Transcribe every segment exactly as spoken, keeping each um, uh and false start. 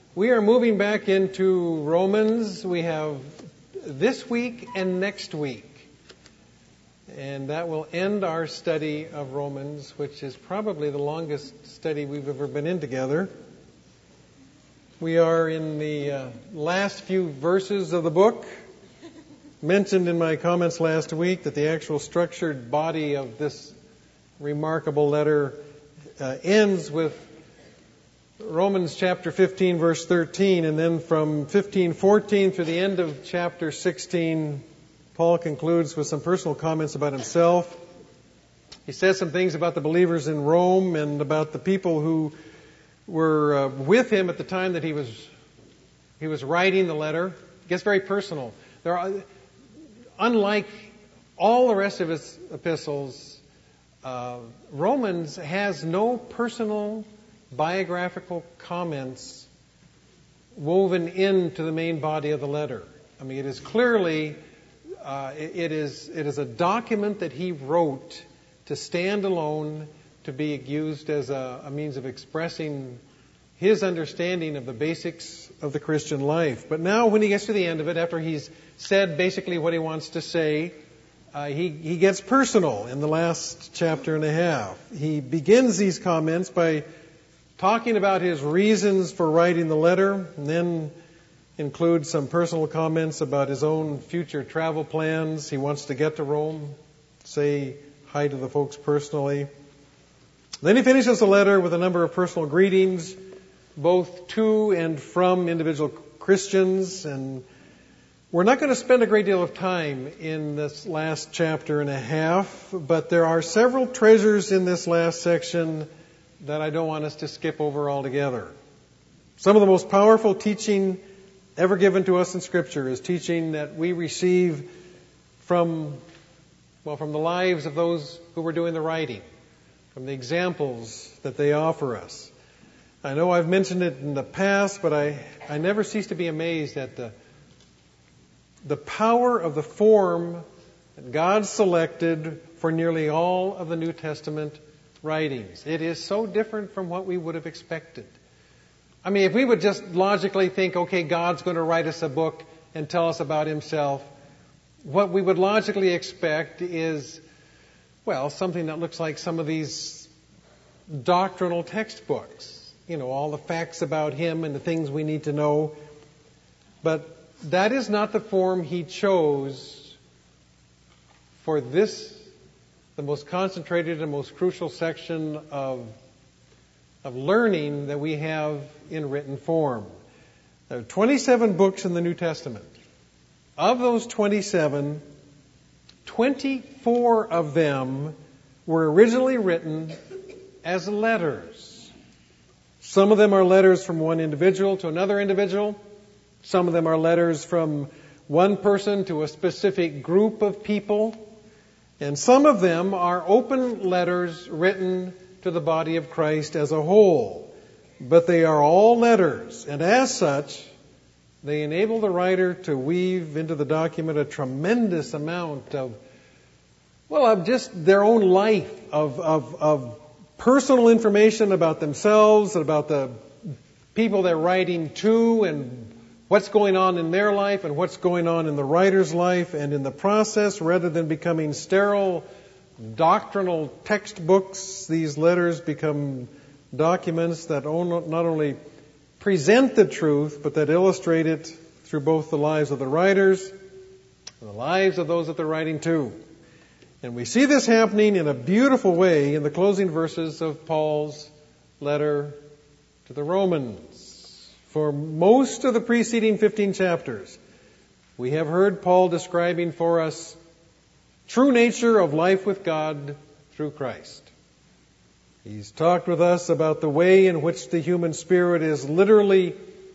We are moving back into Romans. We have this week and next week. And that will end our study of Romans, which is probably the longest study we've ever been in together. We are in the uh, last few verses of the book. Mentioned in my comments last week that the actual structured body of this remarkable letter uh, ends with Romans chapter fifteen, verse thirteen, and then from fifteen fourteen through the end of chapter sixteen, Paul concludes with some personal comments about himself. He says some things about the believers in Rome and about the people who were uh, with him at the time that he was he was writing the letter. It gets very personal. There are, unlike all the rest of his epistles, uh, Romans has no personal biographical comments woven into the main body of the letter. I mean, it is clearly, uh, it, it is it is a document that he wrote to stand alone, to be used as a, a means of expressing his understanding of the basics of the Christian life. But now when he gets to the end of it, after he's said basically what he wants to say, uh, he, he gets personal in the last chapter and a half. He begins these comments by talking about his reasons for writing the letter, and then includes some personal comments about his own future travel plans. He wants to get to Rome, say hi to the folks personally. Then he finishes the letter with a number of personal greetings, both to and from individual Christians. And we're not going to spend a great deal of time in this last chapter and a half, but there are several treasures in this last section that I don't want us to skip over altogether. Some of the most powerful teaching ever given to us in Scripture is teaching that we receive from, well, from the lives of those who were doing the writing, from the examples that they offer us. I know I've mentioned it in the past, but I, I never cease to be amazed at the, the power of the form that God selected for nearly all of the New Testament writings. It is so different from what we would have expected. I mean, if we would just logically think, okay, God's going to write us a book and tell us about himself, what we would logically expect is, well, something that looks like some of these doctrinal textbooks. You know, all the facts about him and the things we need to know. But that is not the form he chose for this, the most concentrated and most crucial section of, of learning that we have in written form. There are twenty-seven books in the New Testament. Of those twenty-seven, twenty-four of them were originally written as letters. Some of them are letters from one individual to another individual. Some of them are letters from one person to a specific group of people. And some of them are open letters written to the body of Christ as a whole. But they are all letters, and as such, they enable the writer to weave into the document a tremendous amount of, well, of just their own life, of, of, of personal information about themselves, about the people they're writing to, and what's going on in their life and what's going on in the writer's life. And in the process, rather than becoming sterile doctrinal textbooks, these letters become documents that not only present the truth, but that illustrate it through both the lives of the writers and the lives of those that they're writing to. And we see this happening in a beautiful way in the closing verses of Paul's letter to the Romans. For most of the preceding fifteen chapters, we have heard Paul describing for us true nature of life with God through Christ. He's talked with us about the way in which the human spirit is literally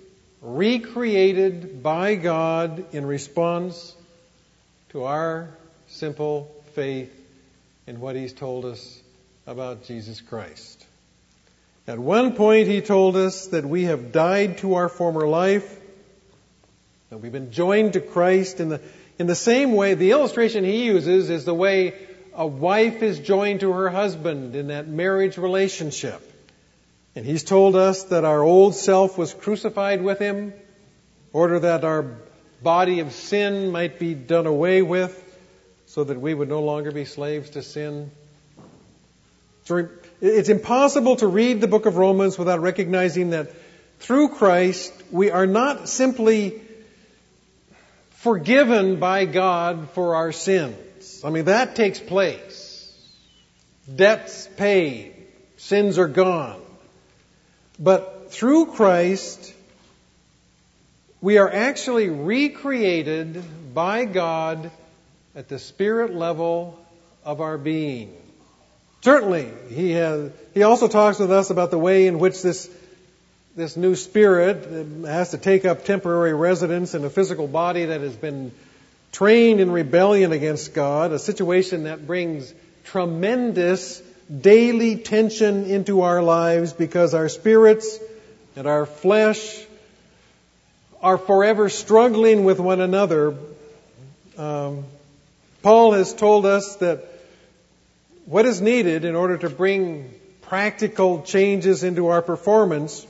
recreated by God in response to our simple faith in what he's told us about Jesus Christ. At one point, he told us that we have died to our former life, that we've been joined to Christ in the in the same way. The illustration he uses is the way a wife is joined to her husband in that marriage relationship. And He's told us that our old self was crucified with Him, in order that our body of sin might be done away with, so that we would no longer be slaves to sin. So it's impossible to read the book of Romans without recognizing that through Christ we are not simply forgiven by God for our sins. I mean, that takes place. Debts paid. Sins are gone. But through Christ, we are actually recreated by God at the spirit level of our being. Certainly, He has. He also talks with us about the way in which this this new spirit has to take up temporary residence in a physical body that has been trained in rebellion against God, a situation that brings tremendous daily tension into our lives because our spirits and our flesh are forever struggling with one another. Um, Paul has told us that what is needed in order to bring practical changes into our performance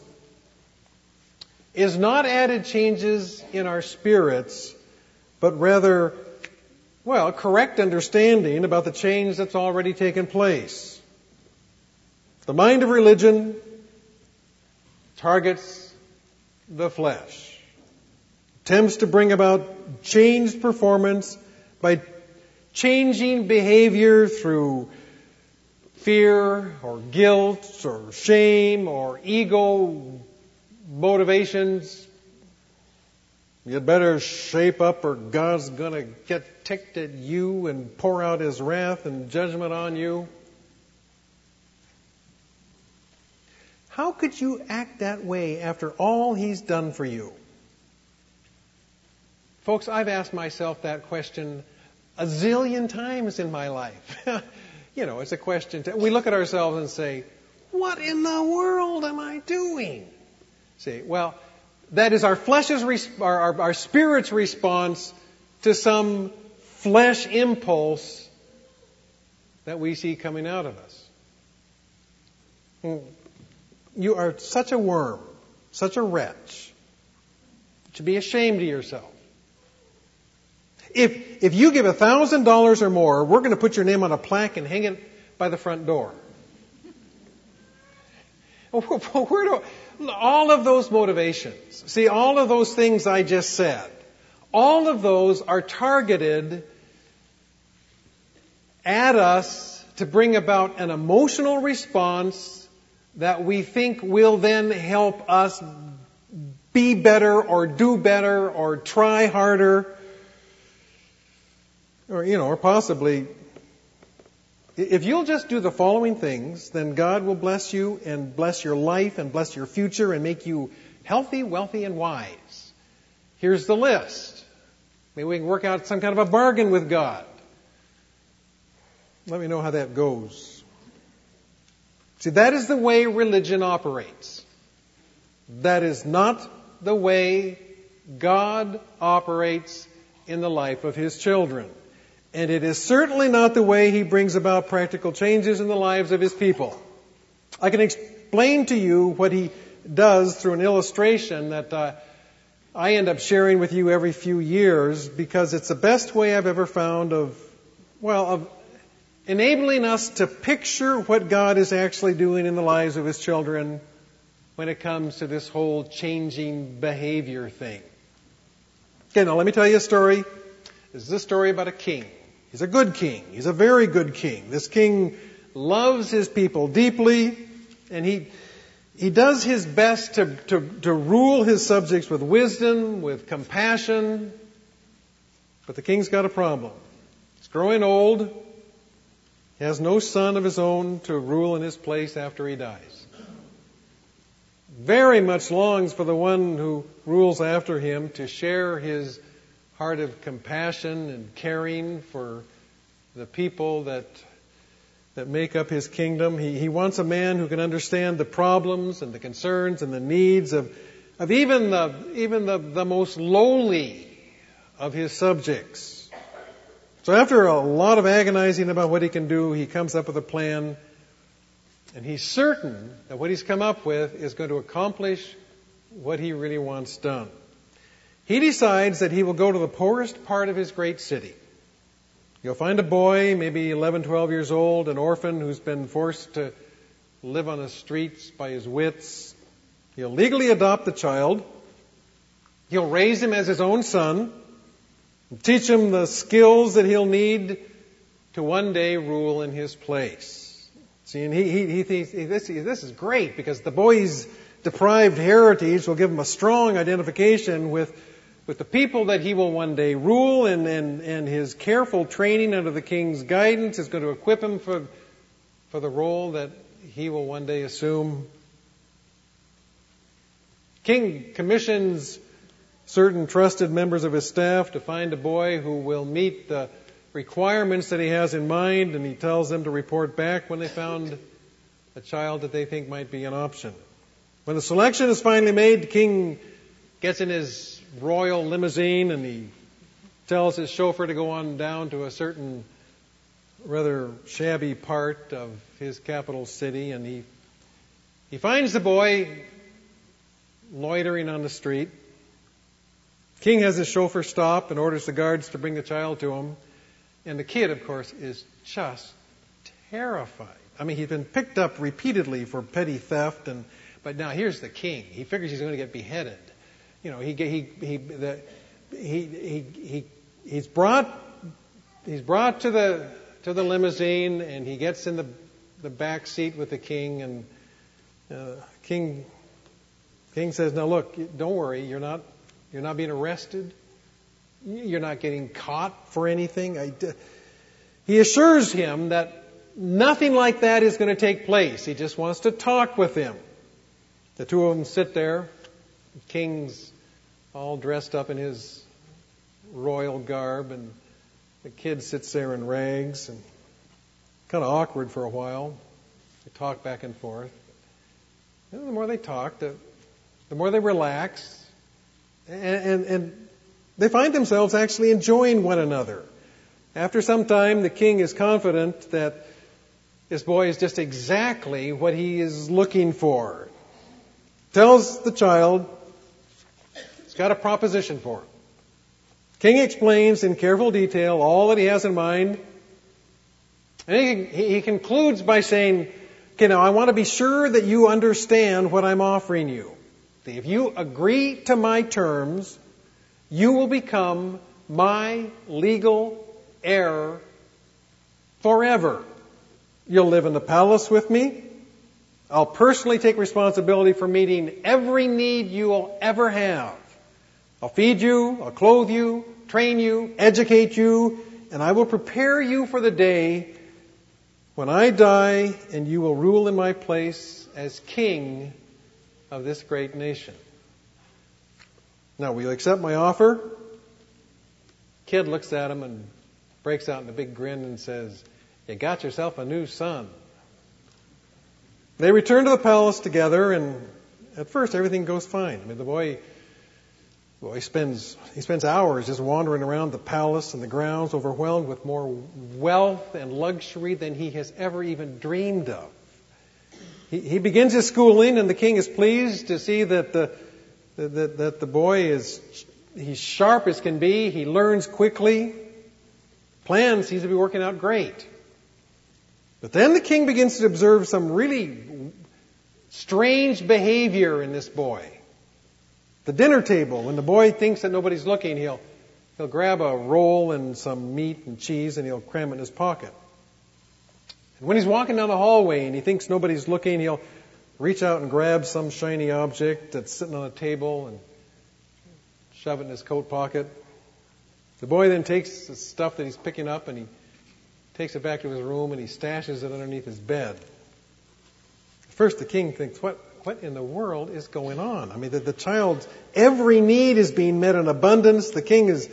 is not added changes in our spirits, but rather, well, correct understanding about the change that's already taken place. The mind of religion targets the flesh, attempts to bring about changed performance by changing behavior through fear or guilt or shame or ego motivations. You'd better shape up or God's going to get ticked at you and pour out His wrath and judgment on you. How could you act that way after all He's done for you? Folks, I've asked myself that question a zillion times in my life. You know, it's a question. To, we look at ourselves and say, what in the world am I doing? See, well, that is our flesh's, our, our, our spirit's response to some flesh impulse that we see coming out of us. You are such a worm, such a wretch. You should be ashamed of yourself. If if you give a thousand dollars or more, we're going to put your name on a plaque and hang it by the front door. Where do all of those motivations? See, all of those things I just said, all of those are targeted at us to bring about an emotional response that we think will then help us be better or do better or try harder. Or, you know, or possibly, if you'll just do the following things, then God will bless you and bless your life and bless your future and make you healthy, wealthy, and wise. Here's the list. Maybe we can work out some kind of a bargain with God. Let me know how that goes. See, that is the way religion operates. That is not the way God operates in the life of His children. And it is certainly not the way He brings about practical changes in the lives of His people. I can explain to you what He does through an illustration that uh, I end up sharing with you every few years because it's the best way I've ever found of, well, of enabling us to picture what God is actually doing in the lives of His children when it comes to this whole changing behavior thing. Okay, now let me tell you a story. This is a story about a king. He's a good king. He's a very good king. This king loves his people deeply, and he he does his best to, to, to rule his subjects with wisdom, with compassion. But the king's got a problem. He's growing old. He has no son of his own to rule in his place after he dies. Very much longs for the one who rules after him to share his heart of compassion and caring for the people that that make up his kingdom. He, he wants a man who can understand the problems and the concerns and the needs of, of even the even the, the most lowly of his subjects. So after a lot of agonizing about what he can do, he comes up with a plan. And he's certain that what he's come up with is going to accomplish what he really wants done. He decides that he will go to the poorest part of his great city. He'll find a boy, maybe eleven, twelve years old, an orphan who's been forced to live on the streets by his wits. He'll legally adopt the child. He'll raise him as his own son, and teach him the skills that he'll need to one day rule in his place. See, and he, he, he thinks this, this is great because the boy's deprived heritage will give him a strong identification with, with the people that he will one day rule, and, and, and his careful training under the king's guidance is going to equip him for, for the role that he will one day assume. King commissions certain trusted members of his staff to find a boy who will meet the requirements that he has in mind, and he tells them to report back when they found a child that they think might be an option. When the selection is finally made, the king gets in his royal limousine and he tells his chauffeur to go on down to a certain rather shabby part of his capital city, and he he finds the boy loitering on the street. The king has his chauffeur stop and orders the guards to bring the child to him. And the kid, of course, is just terrified. I mean, he's been picked up repeatedly for petty theft, and but now here's the king. He figures he's going to get beheaded. You know, he he he the, he, he he he's brought he's brought to the to the limousine, and he gets in the the back seat with the king, and uh, king king says, "Now look, don't worry. You're not you're not being arrested. You're not getting caught for anything." I, he assures him that nothing like that is going to take place. He just wants to talk with him. The two of them sit there. The king's all dressed up in his royal garb, and the kid sits there in rags, and kind of awkward for a while. They talk back and forth. And the more they talk, the, the more they relax, and, and, and they find themselves actually enjoying one another. After some time, the king is confident that this boy is just exactly what he is looking for. Tells the child he's got a proposition for him. King explains in careful detail all that he has in mind. And he, he concludes by saying, okay, now I want to be sure that you understand what I'm offering you. If you agree to my terms, you will become my legal heir forever. You'll live in the palace with me. I'll personally take responsibility for meeting every need you will ever have. I'll feed you, I'll clothe you, train you, educate you, and I will prepare you for the day when I die and you will rule in my place as king of this great nation. Now, will you accept my offer? Kid looks at him and breaks out in a big grin and says, "You got yourself a new son." They return to the palace together, and at first everything goes fine. I mean, the boy, well, he spends he spends hours just wandering around the palace and the grounds, overwhelmed with more wealth and luxury than he has ever even dreamed of. He, he begins his schooling, and the king is pleased to see that the that, that the boy is he's sharp as can be. He learns quickly. Plan seems to be working out great. But then the king begins to observe some really strange behavior in this boy. The dinner table, when the boy thinks that nobody's looking, he'll he'll grab a roll and some meat and cheese and he'll cram it in his pocket. And when he's walking down the hallway and he thinks nobody's looking, he'll reach out and grab some shiny object that's sitting on a table and shove it in his coat pocket. The boy then takes the stuff that he's picking up and he takes it back to his room and he stashes it underneath his bed. First, the king thinks, what what in the world is going on? I mean, the, the child's every need is being met in abundance. The king is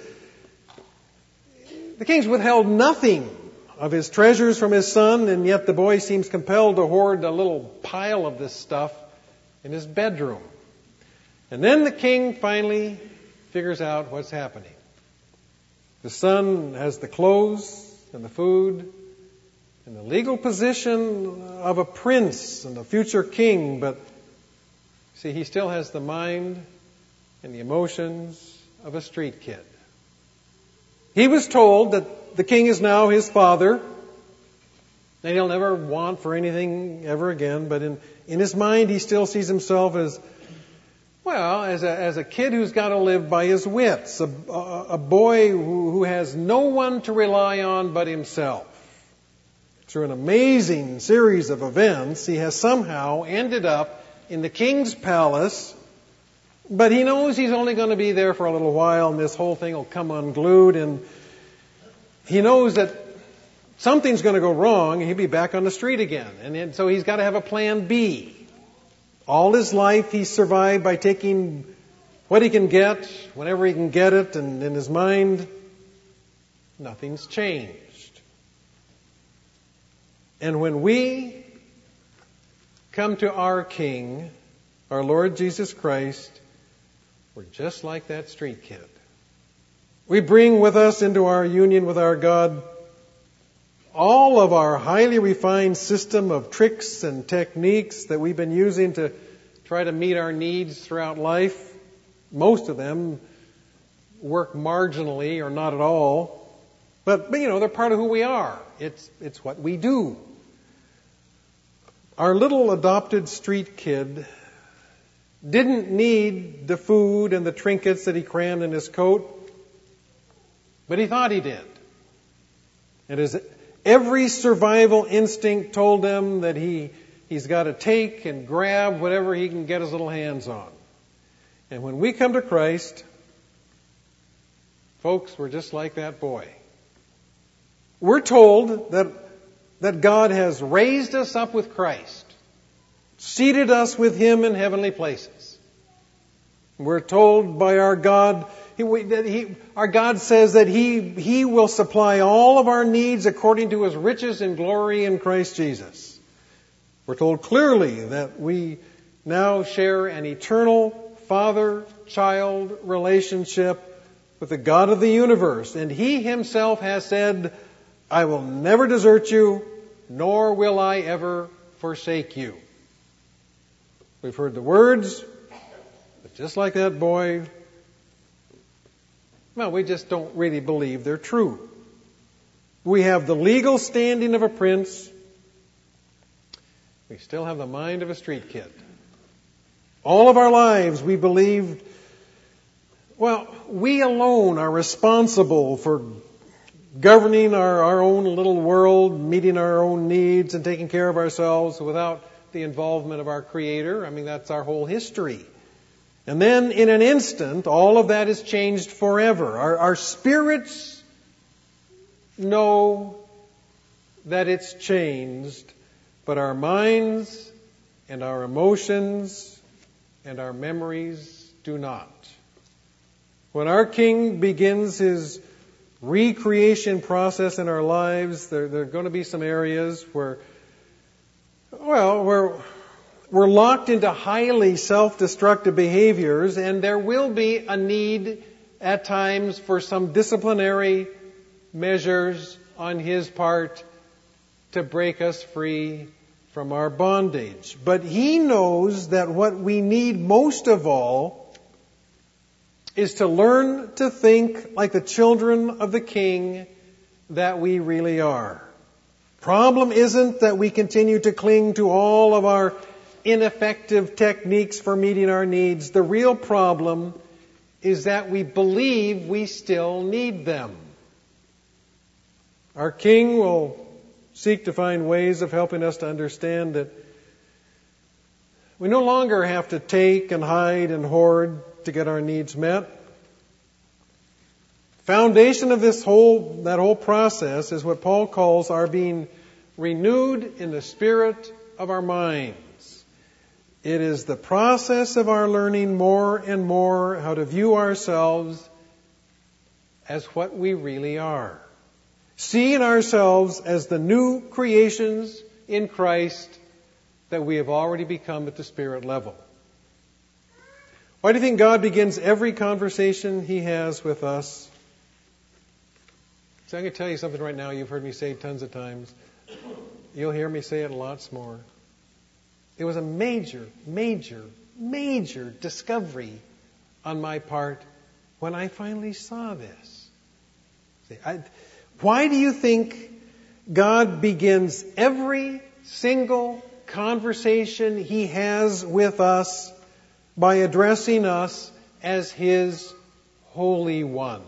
the king's withheld nothing of his treasures from his son, and yet the boy seems compelled to hoard a little pile of this stuff in his bedroom. And then the king finally figures out what's happening. The son has the clothes and the food, in the legal position of a prince and a future king, but see, he still has the mind and the emotions of a street kid. He was told that the king is now his father, and he'll never want for anything ever again, but in, in his mind he still sees himself as, well, as a, as a kid who's got to live by his wits, a, a, a boy who, who has no one to rely on but himself. Through an amazing series of events, he has somehow ended up in the king's palace, but he knows he's only going to be there for a little while and this whole thing will come unglued, and he knows that something's going to go wrong and he'll be back on the street again. And then, so he's got to have a plan B. All his life he's survived by taking what he can get, whenever he can get it, and in his mind, nothing's changed. And when we come to our King, our Lord Jesus Christ, we're just like that street kid. We bring with us into our union with our God all of our highly refined system of tricks and techniques that we've been using to try to meet our needs throughout life. Most of them work marginally or not at all. But, but you know, they're part of who we are. It's, it's what we do. Our little adopted street kid didn't need the food and the trinkets that he crammed in his coat, but he thought he did. And his every survival instinct told him that he, he's got to take and grab whatever he can get his little hands on. And when we come to Christ, folks, we're just like that boy. We're told that that God has raised us up with Christ, seated us with Him in heavenly places. We're told by our God, he, that he, our God says that he, he will supply all of our needs according to His riches and glory in Christ Jesus. We're told clearly that we now share an eternal father-child relationship with the God of the universe. And He Himself has said, I will never desert you, nor will I ever forsake you. We've heard the words, but just like that boy, well, we just don't really believe they're true. We have the legal standing of a prince. We still have the mind of a street kid. All of our lives we believed, well, we alone are responsible for governing our, our own little world, meeting our own needs and taking care of ourselves without the involvement of our Creator. I mean, that's our whole history. And then in an instant, all of that is changed forever. Our, our spirits know that it's changed, but our minds and our emotions and our memories do not. When our King begins His recreation process in our lives, there, there are going to be some areas where, well, we're, we're locked into highly self-destructive behaviors, and there will be a need at times for some disciplinary measures on His part to break us free from our bondage. But He knows that what we need most of all is to learn to think like the children of the King that we really are. Problem isn't that we continue to cling to all of our ineffective techniques for meeting our needs. The real problem is that we believe we still need them. Our King will seek to find ways of helping us to understand that we no longer have to take and hide and hoard to get our needs met. Foundation of this whole, that whole process is what Paul calls our being renewed in the spirit of our minds. It is the process of our learning more and more how to view ourselves as what we really are. Seeing ourselves as the new creations in Christ that we have already become at the spirit level. Why do you think God begins every conversation He has with us? So I'm going to tell you something right now you've heard me say tons of times. You'll hear me say it lots more. It was a major, major, major discovery on my part when I finally saw this. See, I, why do you think God begins every single conversation He has with us by addressing us as His holy ones?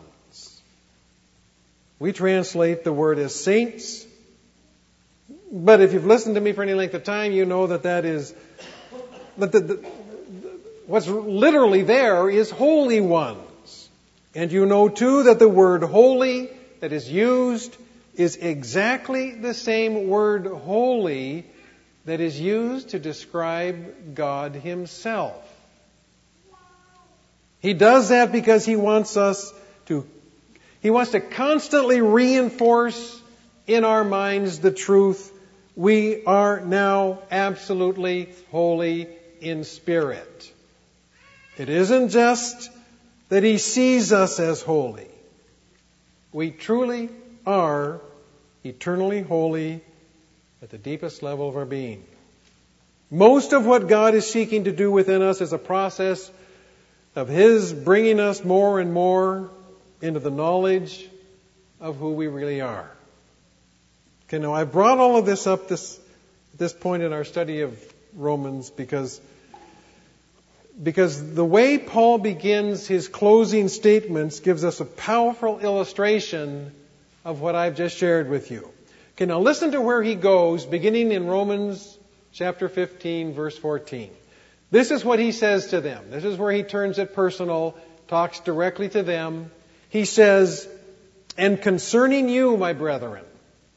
We translate the word as saints, but if you've listened to me for any length of time, you know that that is, but the, the, what's literally there is holy ones. And you know too that the word holy that is used is exactly the same word holy that is used to describe God Himself. He does that because He wants us to, He wants to constantly reinforce in our minds the truth: we are now absolutely holy in spirit. It isn't just that He sees us as holy. We truly are eternally holy at the deepest level of our being. Most of what God is seeking to do within us is a process of His bringing us more and more into the knowledge of who we really are. Okay, now I brought all of this up this at this point in our study of Romans because because the way Paul begins his closing statements gives us a powerful illustration of what I've just shared with you. Okay, now listen to where he goes, beginning in Romans chapter fifteen, verse fourteen. This is what he says to them. This is where he turns it personal, talks directly to them. He says, "And concerning you, my brethren,"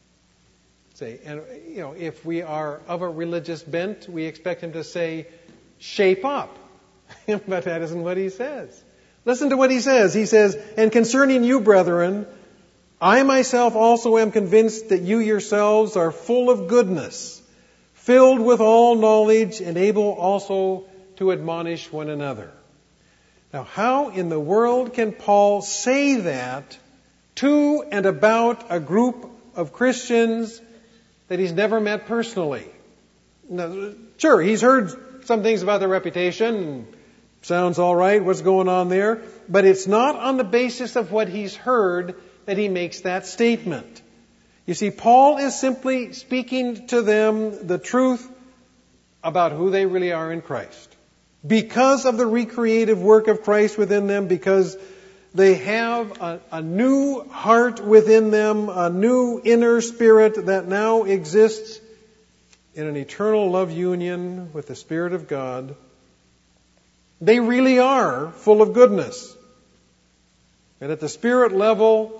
say, and you know, if we are of a religious bent, we expect him to say, "Shape up." But that isn't what he says. Listen to what he says. He says, "And concerning you, brethren, I myself also am convinced that you yourselves are full of goodness, filled with all knowledge, and able also to admonish one another." Now, how in the world can Paul say that to and about a group of Christians that he's never met personally? Now, sure, he's heard some things about their reputation. Sounds all right, what's going on there? But it's not on the basis of what he's heard that he makes that statement. You see, Paul is simply speaking to them the truth about who they really are in Christ. Because of the recreative work of Christ within them, because they have a, a new heart within them, a new inner spirit that now exists in an eternal love union with the Spirit of God. They really are full of goodness. And at the spirit level,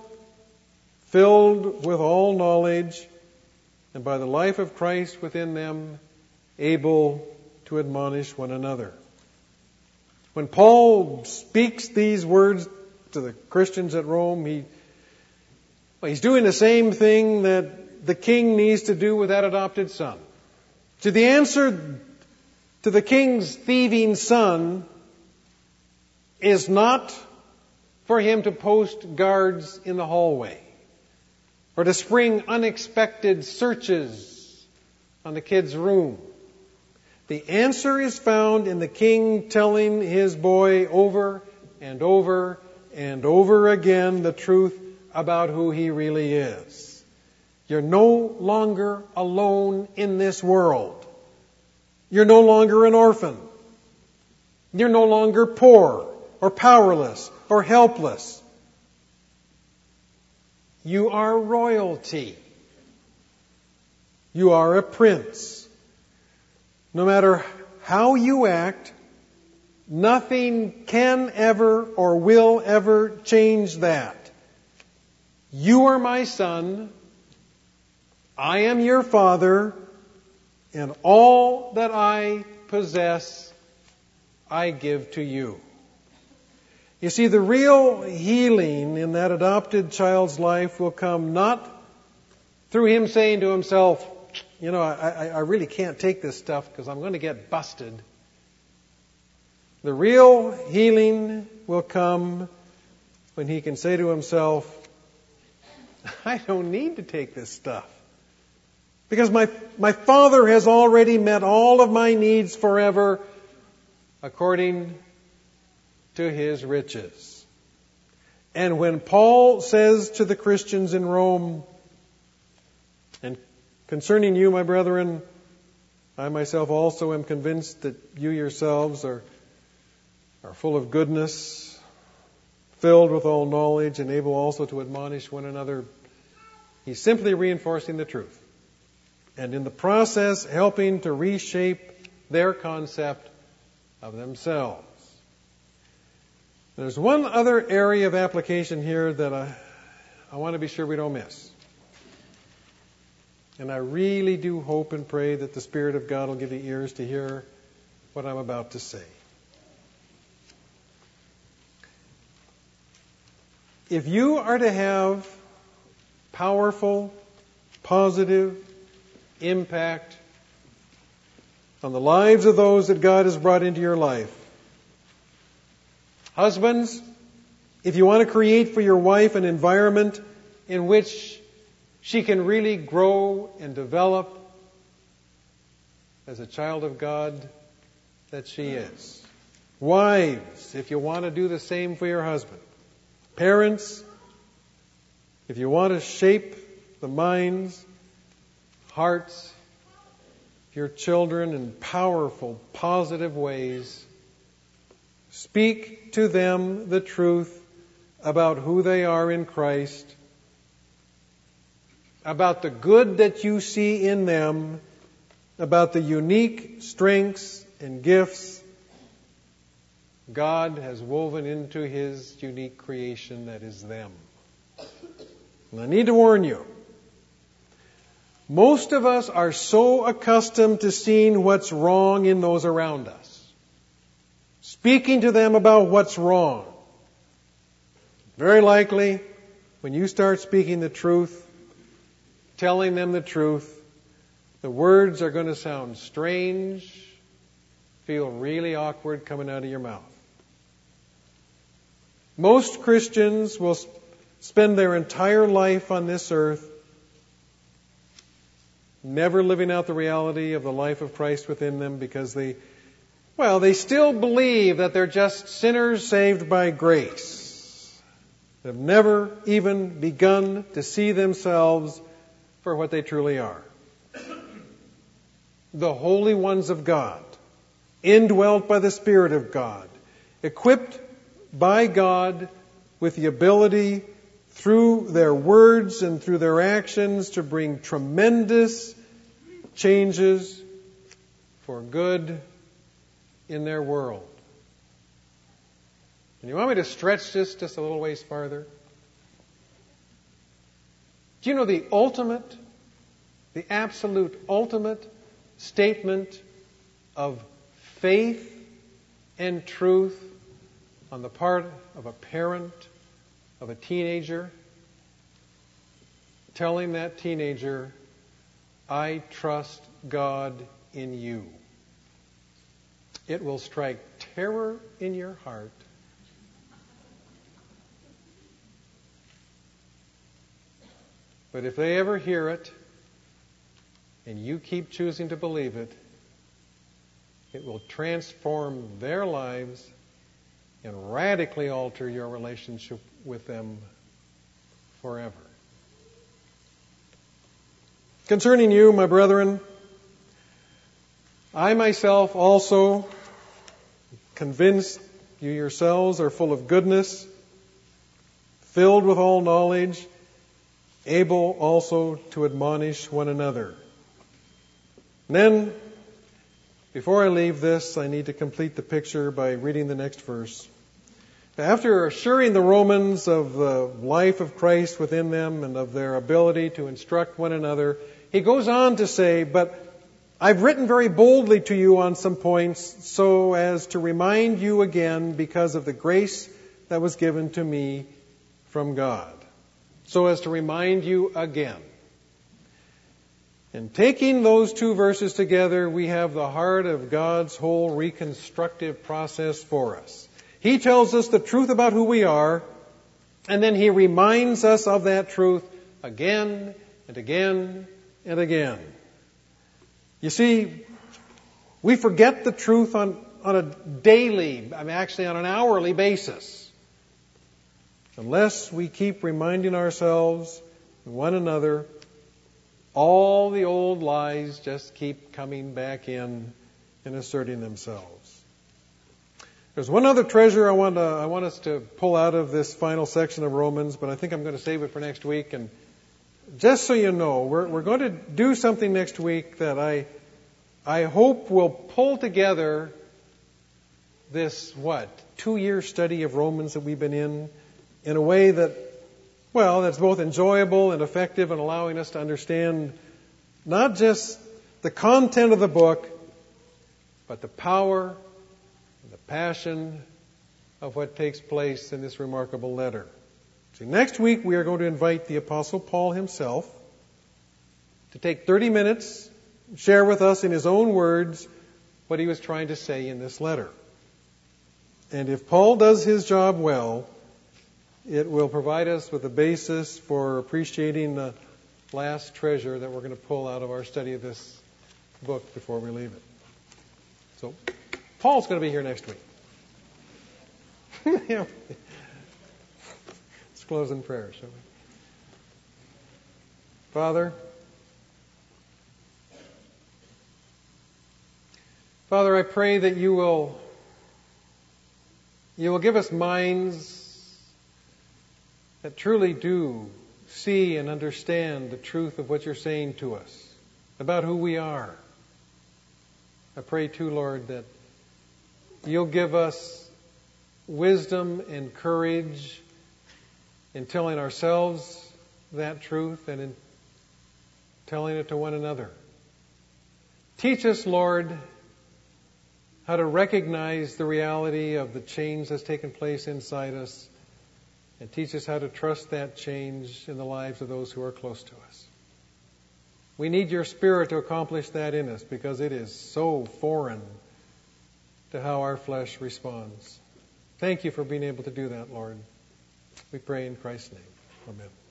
filled with all knowledge, and by the life of Christ within them, able to admonish one another. When Paul speaks these words to the Christians at Rome, he, well, he's doing the same thing that the king needs to do with that adopted son. So the answer to the king's thieving son is not for him to post guards in the hallway or to spring unexpected searches on the kid's room. The answer is found in the king telling his boy over and over and over again the truth about who he really is. You're no longer alone in this world. You're no longer an orphan. You're no longer poor or powerless or helpless. You are royalty. You are a prince. No matter how you act, nothing can ever or will ever change that. You are my son. I am your father. And all that I possess, I give to you. You see, the real healing in that adopted child's life will come not through him saying to himself, you know, I, I really can't take this stuff because I'm going to get busted. The real healing will come when he can say to himself, I don't need to take this stuff. Because my, my Father has already met all of my needs forever according to His riches. And when Paul says to the Christians in Rome, and concerning you, my brethren, I myself also am convinced that you yourselves are, are full of goodness, filled with all knowledge, and able also to admonish one another. He's simply reinforcing the truth. And in the process, helping to reshape their concept of themselves. There's one other area of application here that I, I want to be sure we don't miss. And I really do hope and pray that the Spirit of God will give you ears to hear what I'm about to say. If you are to have powerful, positive impact on the lives of those that God has brought into your life, husbands, if you want to create for your wife an environment in which she can really grow and develop as a child of God that she is. Wives, if you want to do the same for your husband. Parents, if you want to shape the minds, hearts of your children in powerful, positive ways, speak to them the truth about who they are in Christ, about the good that you see in them, about the unique strengths and gifts God has woven into His unique creation that is them. And I need to warn you, most of us are so accustomed to seeing what's wrong in those around us, speaking to them about what's wrong. Very likely, when you start speaking the truth, telling them the truth, the words are going to sound strange, feel really awkward coming out of your mouth. Most Christians will spend their entire life on this earth never living out the reality of the life of Christ within them because they, well, they still believe that they're just sinners saved by grace. They've never even begun to see themselves for what they truly are. The holy ones of God, indwelt by the Spirit of God, equipped by God with the ability through their words and through their actions to bring tremendous changes for good in their world. And you want me to stretch this just a little ways farther? Do you know the ultimate, the absolute ultimate statement of faith and truth on the part of a parent, of a teenager, telling that teenager, I trust God in you. It will strike terror in your heart. But if they ever hear it, and you keep choosing to believe it, it will transform their lives and radically alter your relationship with them forever. Concerning you, my brethren, I myself also, convinced you yourselves are full of goodness, filled with all knowledge, able also to admonish one another. And then, before I leave this, I need to complete the picture by reading the next verse. After assuring the Romans of the life of Christ within them and of their ability to instruct one another, he goes on to say, but I've written very boldly to you on some points so as to remind you again because of the grace that was given to me from God. So as to remind you again. And taking those two verses together, we have the heart of God's whole reconstructive process for us. He tells us the truth about who we are, and then He reminds us of that truth again and again and again. You see, we forget the truth on, on a daily, I mean actually on an hourly basis. Unless we keep reminding ourselves and one another, all the old lies just keep coming back in and asserting themselves. There's one other treasure I want to, I want us to pull out of this final section of Romans, but I think I'm going to save it for next week. And just so you know, we're, we're going to do something next week that I, I hope will pull together this, what, two-year study of Romans that we've been in, in a way that, well, that's both enjoyable and effective in allowing us to understand not just the content of the book, but the power and the passion of what takes place in this remarkable letter. See, next week we are going to invite the Apostle Paul himself to take thirty minutes, share with us in his own words what he was trying to say in this letter. And if Paul does his job well, it will provide us with a basis for appreciating the last treasure that we're going to pull out of our study of this book before we leave it. So, Paul's going to be here next week. Yeah. Let's close in prayer, shall we? Father, Father, I pray that you will, you will give us minds that truly do see and understand the truth of what you're saying to us about who we are. I pray too, Lord, that you'll give us wisdom and courage in telling ourselves that truth and in telling it to one another. Teach us, Lord, how to recognize the reality of the change that's taken place inside us, and teach us how to trust that change in the lives of those who are close to us. We need your Spirit to accomplish that in us because it is so foreign to how our flesh responds. Thank you for being able to do that, Lord. We pray in Christ's name. Amen.